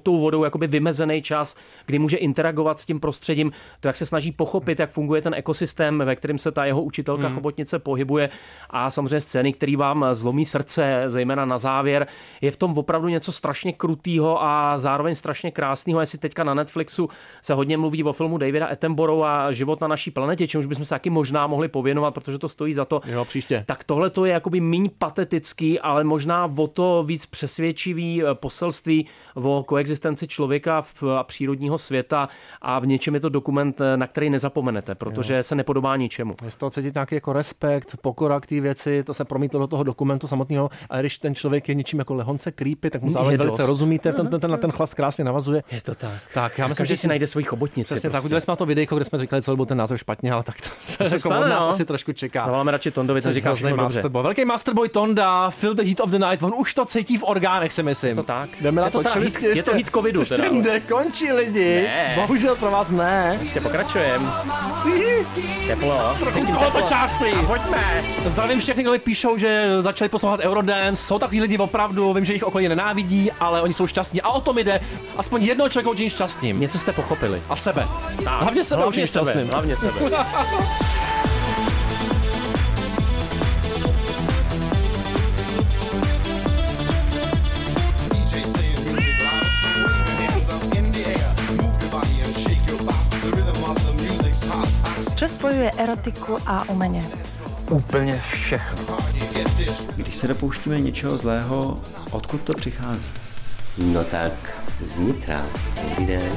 jakoby vymezený čas, kdy může interagovat s tím prostředím, to, jak se snaží pochopit, jak funguje ten ekosystém, ve kterém se ta jeho učitelka Hmm. chobotnice pohybuje a samozřejmě scény, které vám zlomí srdce, zejména na závěr. Je v tom opravdu něco strašně krutýho a zároveň strašně krásného. Jestli teďka na Netflixu se hodně mluví o filmu Davida Attenborough a Život na naší planetě, čemuž bychom se taky možná mohli pověnovat, protože to stojí za to. Jo, příště. Tak tohle to je jakoby míň patetický, ale možná o to víc přesvědčivý poselství o koexistenci člověka a přírodního světa a v něčem je to dokument, na který nezapomenete, protože jo. se nepodobá ničemu. Je z toho cítit nějaký jako respekt, pokora k té věci, to se promítlo do toho dokumentu samotného, a když ten člověk je něčím jako lehonce creepy, tak mu zároveň velice dost. rozumíte, ten, ten, ten na ten chlast krásně navazuje. Je to tak. Tak, já myslím, každý že si najde svoji chobotnici. Přesně prostě. tak, udělali jsme na to videjko, kde jsme říkali, co byl ten název špatně, ale tak to se, to se jako stane, od nás no. asi trošku čeká. Zavoláme radši Tondovi, ten říká všechno dobře. Masterboy. Velký Masterboy Tonda, Feel the Heat of the Night, on už to cítí v orgánech, si myslím. Je to tak. Jdeme na je to, to, ta, čili hit, je to hit covidu. Ještě nekončí lidi. Ne. Bohužel pro vás ne. Ještě pokračujeme. Teplo. Trochu tohoto částví. A pojďme. Zdravím všechny, kdo píšou, že začali poslouchat Eurodance. Jsou takový lidi opravdu, vím, že jich okolí nenávidí, ale oni jsou šťastní. A o tom jde. Aspoň jednoho člověka učiní šťastným. Něco jste pochopili. A sebe. Tak, hlavně sebe hlavně učiní sebe, šťastným. Hlavně sebe. Co spojuje erotiku a umění? Úplně všechno. Když se dopouštíme něčeho zlého, odkud to přichází? No tak znitra. Dobrý den.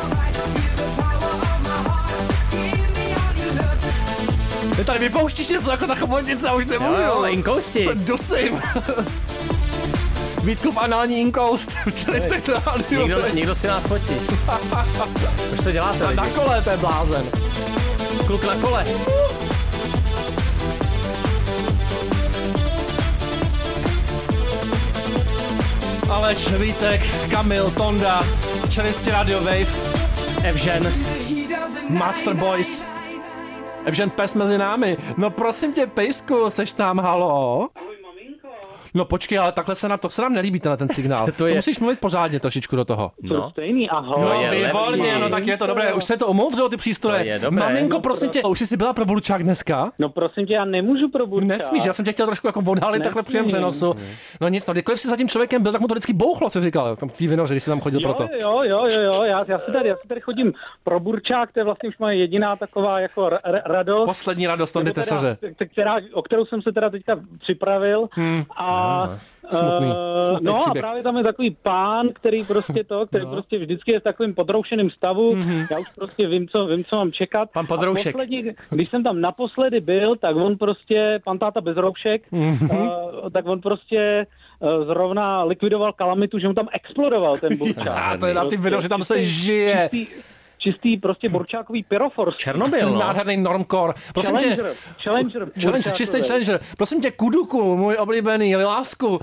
Ty tady vypouštíš něco jako ta chobotnice a už nemůžu. Jo, jo, inkousti. Se dusím. Vítkův anální inkoust. Čili jste to Někdo, někdo si nás fotí. Proč to děláte, lidi? Na kole, to je blázen. Kluk na kole. Aleš, Vítek, Kamil, Tonda, čelisti Radio Wave, Evžen, Master Boys, Evžen pes mezi námi. No prosím tě, Pejsku, seš tam, halo? No počkej, ale takhle se nám, to se nám nelíbí tenhle ten signál. to, to je... musíš mluvit pořádně trošičku do toho. No. Stejný, ahoj. No výborně, no tak je to dobré, už se to umoudřilo ty přístroje. Maminko, prosím tě, už jsi byla pro burčák dneska? No prosím tě, já nemůžu pro burčák. Nesmíš, já jsem tě chtěl trošku jako odhalit takhle příjem přenosu. No nic, no kdykoliv jsi za tím člověkem byl, tak mu to vždycky bouchlo, co říkal, tam tý vinoře, když jsi tam chodil jo, proto. Jo, jo, jo, jo, já, já, si tady, já si tady chodím pro burčák, to je vlastně už moje jediná taková jako r- r- radost. Poslední radost, Tondy Tesaře. Která, o kterou jsem se teda teďka připravil hmm. a... Smutný, smutný no příběh. a právě tam je takový pán, který prostě to, který no. prostě vždycky je v takovým podroušeným stavu. Mm-hmm. Já už prostě vím, co, vím, co mám čekat. Pan Podroušek. Poslední, když jsem tam naposledy byl, tak on prostě, pan táta bez roušek, mm-hmm. uh, tak on prostě uh, zrovna likvidoval kalamitu, že mu tam explodoval ten burčák. To je na tím videu, že tam se žije. Čistý, čistý prostě burčákový pyrofor. Černobyl, no. Nádherný normcore. Prosím Challenger, tě, Challenger, Challenger, čistý Challenger. Prosím tě, Kuduku, můj oblíbený, lásku,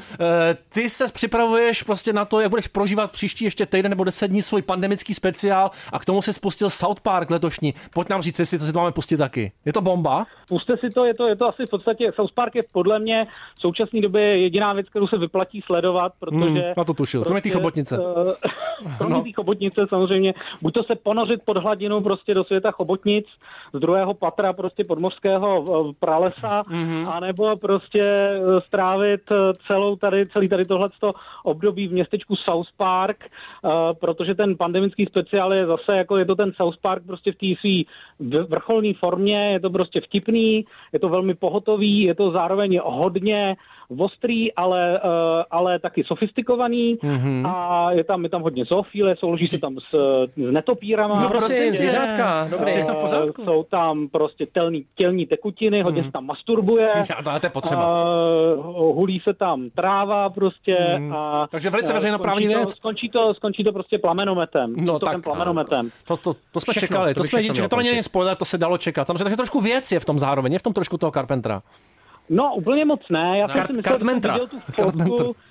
ty se připravuješ prostě na to, jak budeš prožívat příští ještě týden nebo deset dní svůj pandemický speciál a k tomu si spustil South Park letošní. Pojď nám říct, jestli to si to máme pustit taky. Je to bomba? Puste si to, je to, je to asi v podstatě, South Park je podle mě v současné době jediná věc, kterou se vyplatí sledovat, protože... Hmm, na to tušil, kromě té chobotnice. Uh, kromě no. té chobotnice samozřejmě, buď to se ponořit pod hladinu prostě do světa chobotnic, z druhého patra prostě podmořského uh, pralesa, mm-hmm. anebo prostě uh, strávit celou tady, celý tady tohleto období v městečku South Park, uh, protože ten pandemický speciál je zase jako je to ten South Park prostě v té svý vrcholné formě, je to prostě vtipný, je to velmi pohotový, je to zároveň hodně ostrý, ale, uh, ale taky sofistikovaný mm-hmm. a je tam, je tam hodně zoofílie, souloží se tam s, s netopírama. No prosím, zvířátka, dobrý. Uh, jsou tam prostě telní, tělní tekutiny, hodně mm. se tam masturbuje. Já, to je potřeba. Uh, hulí se tam tráva prostě. Mm. A, takže velice veřejnoprávní věc. Skončí to, skončí to prostě plamenometem. No tak. Plamenometem. To, to, to jsme všechno, čekali, to, to jsme čekali, to není spoiler, to se dalo čekat. Samozřejmě, takže trošku věc je v tom zároveň, je v tom trošku toho Carpentera. No, úplně moc ne. Já no, jsem si myslel, že jsem viděl tu fotku,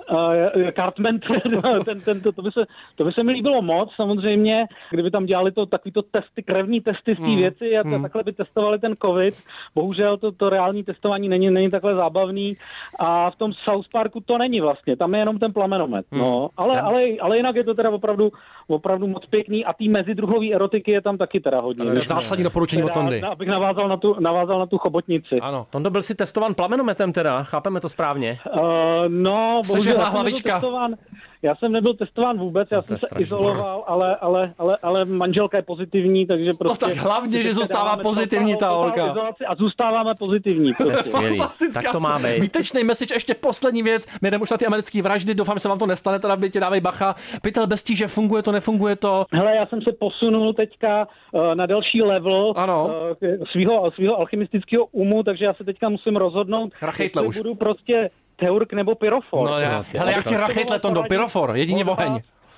Uh, Cartman, ten, ten, to, to, by se, to by se mi líbilo moc, samozřejmě, kdyby tam dělali to, takovýto testy, krevní testy z té hmm. věci a hmm. takhle by testovali ten covid. Bohužel to, to reální testování není, není takhle zábavný a v tom South Parku to není vlastně, tam je jenom ten plamenomet. Hmm. No, ale, ale, ale jinak je to teda opravdu, opravdu moc pěkný a té mezidruhové erotiky je tam taky teda hodně. To je zásadní doporučení od Tondy. Abych navázal na tu, navázal na tu chobotnici. Ano. Tondo, byl si testovan plamenometem teda, chápeme to správně? Uh, no, bohužel, já jsem, testovan, já jsem nebyl testován vůbec, já no, jsem se izoloval, ale, ale, ale, ale manželka je pozitivní, takže prostě... No tak hlavně, že zůstává pozitivní ta holka. A zůstáváme pozitivní. Prostě. Tak to má být. Výtečný message, ještě poslední věc, my jdeme už na ty americké vraždy, doufám, že se vám to nestane, teda by tě dávej bacha. Pytel bez tíže, funguje to, nefunguje to? Hele, já jsem se posunul teďka uh, na další level ano. Uh, svýho, svýho alchemistického umu, takže já se teďka musím rozhodnout, Rachejtle už. Budu prostě teurk nebo pyrofor. No já, hele, jak si rachejtle, Tondo, pyrofor, jedině oheň.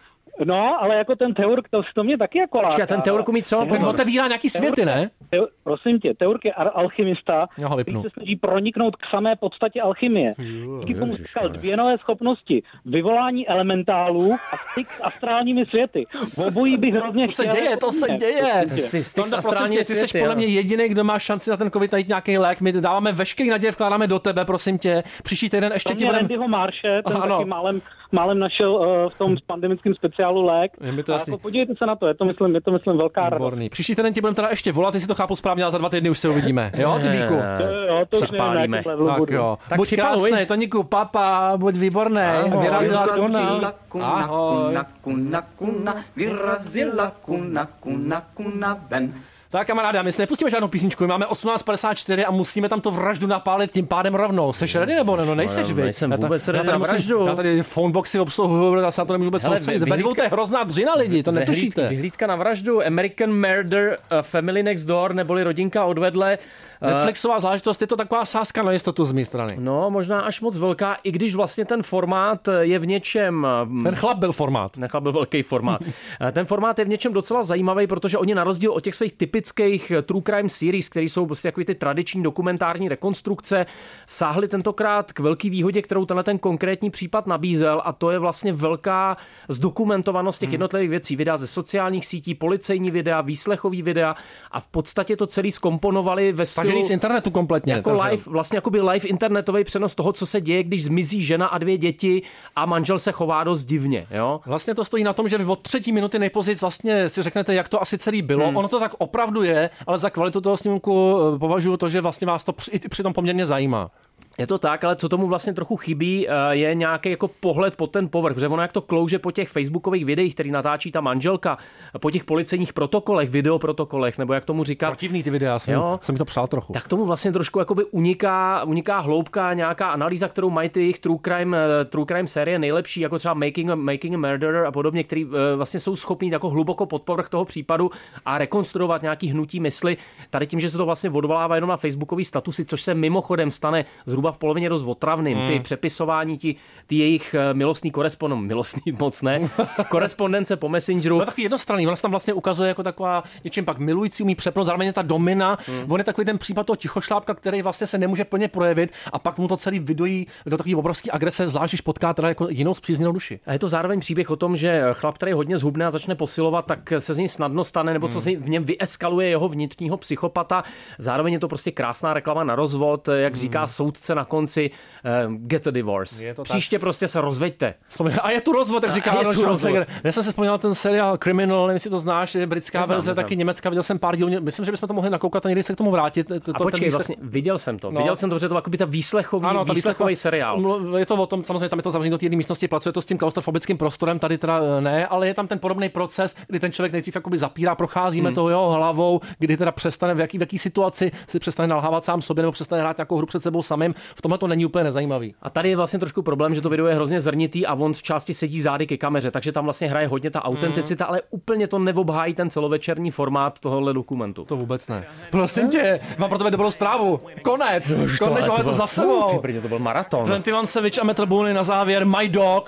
No, ale jako ten teurk, to, to mě taky jako láká. Počkej, ten teurk umí co? Ten otevírá nějaký světy, ne? Teur, prosím tě, teurk je alchymista, který se snaží proniknout k samé podstatě alchymie. Díky tomu získal dvě nové schopnosti. Vyvolání elementálů a styk s astrálními světy. V obojí bych hrozně chtěl. To se děje, to se děje. Tonda, prosím tě, ty jsi podle mě jediný, kdo má šanci na ten covid najít nějaký lék. My dáváme veškerý naděje, vkládáme do tebe, prosím tě. Příští týden ještě ti budeme... Randyho Marše, ten taky málem, málem našel uh, v tom pandemickém speciálu lék. To a jako podívejte se na to, je to myslím, je to myslím velká radost. Příští týden ti budeme teda ještě volat, jestli to chápu správně, ale za dva týdny už se uvidíme. Jo, ty Bíku? Jo, to připálíme. Tak jo. Tak buď krásný, Toníku, papa, buď výborný. Vyrazila kuna. Ahoj. Kuna, kuna, vyrazila kuna, kuna, kuna, ven. Tak kamaráde, my si nepustíme žádnou písničku, my máme osmnáct padesát čtyři a musíme tam to vraždu napálit tím pádem rovnou. Seš ready nebo ne? No nejseš, vy. Nejsem vůbec ready na vraždu. Já tady phoneboxy obsluhuju, já se na to nemůžu vůbec soustředit. Ve dvou to je hrozná dřina lidi, to netušíte. Vyhlídka na vraždu, American Murder, uh, Family Next Door, neboli Rodinka odvedle. Netflixová záležitost, je to taková sázka na jistotu z mé strany. No, možná až moc velká, i když vlastně ten formát je v něčem... Ten chlap byl formát. Ten chlap byl velký formát. Ten formát je v něčem docela zajímavý, protože oni na rozdíl od těch svých typických true crime series, které jsou prostě takový ty tradiční dokumentární rekonstrukce, sáhli tentokrát k velký výhodě, kterou tenhle ten konkrétní případ nabízel, a to je vlastně velká zdokumentovanost těch jednotlivých věcí. Videa ze sociálních sítí, policejní videa, výslechový videa, a v podstatě to celý zkomponovali ve stylu z internetu kompletně. Jako live, vlastně jakoby live internetový přenos toho, co se děje, když zmizí žena a dvě děti a manžel se chová dost divně. Jo? Vlastně to stojí na tom, že vy od třetí minuty nejpozději vlastně si řeknete, jak to asi celý bylo. Hmm. Ono to tak opravdu je, ale za kvalitu toho snímku považuji to, že vlastně vás to při, přitom poměrně zajímá. Je to tak, ale co tomu vlastně trochu chybí, je nějaký jako pohled pod ten povrch, protože ono jak to klouže po těch facebookových videích, který natáčí ta manželka, po těch policejních protokolech, videoprotokolech, nebo jak tomu říkat. Protivný ty videa, jsem, jsem mi to přál trochu. Tak tomu vlastně trošku jakoby uniká, uniká hloubka, nějaká analýza, kterou mají ty jejich true crime, true crime série nejlepší, jako třeba Making a, Making a Murderer a podobně, který vlastně jsou schopní jako hluboko pod povrch toho případu a rekonstruovat nějaký hnutí mysli. Tady tím, že se to vlastně odvolává jenom na facebookový statusy, což se mimochodem stane zhruba v polovině dost otravným. Hmm. Ty přepisování, ty, ty jejich milostný korespondence, milostný moc ne, korespondence po Messengeru. No takový jednostranný, on se tam vlastně ukazuje jako taková něčím pak milující, umí přepnout, zároveň je ta domina. Hmm. On je takový ten případ toho tichošlápka, který vlastně se nemůže plně projevit, a pak mu to celý vydojí do takový obrovský agrese, zvlášť když potká teda jako jinou spřízněnou duši. A je to zároveň příběh o tom, že chlap, který hodně zhubne a začne posilovat, tak se z něj snadno stane, nebo co se v něm vyeskaluje jeho vnitřního psychopata. Zároveň je to prostě krásná reklama na rozvod, jak hmm. říká soudce na konci, uh, get a divorce. Příště tak. Prostě se rozveďte. A je tu rozvod, tak říká Arnold Schwarzenegger. Já jsem si vzpomněl ten seriál Criminal, nevím, jestli to znáš, je britská neznám, verze, neznám. Taky německá, viděl jsem pár dílů. Myslím, že bychom to mohli nakoukat a někdy se k tomu vrátit. To, a počkej, výslech... vlastně viděl jsem to. No. Viděl jsem to, že to jako by ta výslechový, ano, ta výslechový výslechova... seriál. Je to o tom, samozřejmě tam je to zavření do té jedné místnosti, pracuje to s tím klaustrofobickým prostorem, tady teda ne, ale je tam ten podobný proces, kdy ten člověk nejdřív jakoby zapírá, procházíme hmm. to jeho hlavou, kdy teda přestane v jaký, v jaký situaci si přestane nalhávat sám sobě nebo přestane hrát nějakou hru před sebou samým. V tomhle to není úplně nezajímavý. A tady je vlastně trošku problém, že to video je hrozně zrnitý a on v části sedí zády ke kameře, takže tam vlastně hraje hodně ta autenticita, mm. ale úplně to neobhájí ten celovečerní formát tohohle dokumentu. To vůbec ne. Prosím tě, mám pro tebe dobrou zprávu. Konec. Už Konec, to, máme to za sebou. To byl maraton. dvacet jedna Savage a Metro Boomin na závěr. My Dog.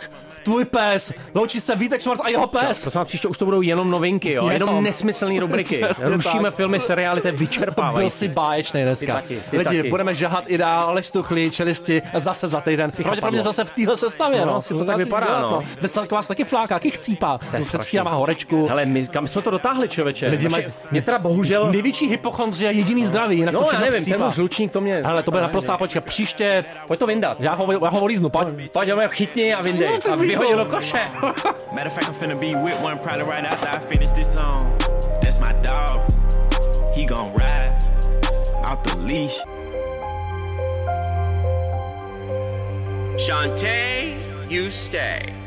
tvůj pes, loučí se Vítek Šmarc a jeho pes. Prosím vás, příště už to budou jenom novinky, jo? Jenom, jenom nesmyslný rubriky. Rušíme tak. Filmy, seriály, to je vyčerpávající. Byl si báječnej dneska. Ty taky, ty Lidi, taky. budeme žahat i dál, Aleš Stuchlý, Čelisti, zase za týden. Pravděpodobně zase v téhle sestavě, no. No, to tak vypadá, no. Veselka vás taky fláká, taky chcípá. Předstíra má horečku. Hele, my, kam jsme to dotáhli, člověče? Lidi mají, mě teda bohužel... Největší hypochondřia, jediný zdraví, jinak no, to všechno já nevím, chcípá. ten žlučník to mě... Hele, to bude naprostá počka. Příště... Pojď to vyndat. Já ho, já ho volíznu, pojď. Pojď, já chytni a vyndej. A vyhodil do koše. Matter of fact, I'm finna be with one probably right after I finish this song. That's my dog. He gon' ride out the leash. Shantae, you stay.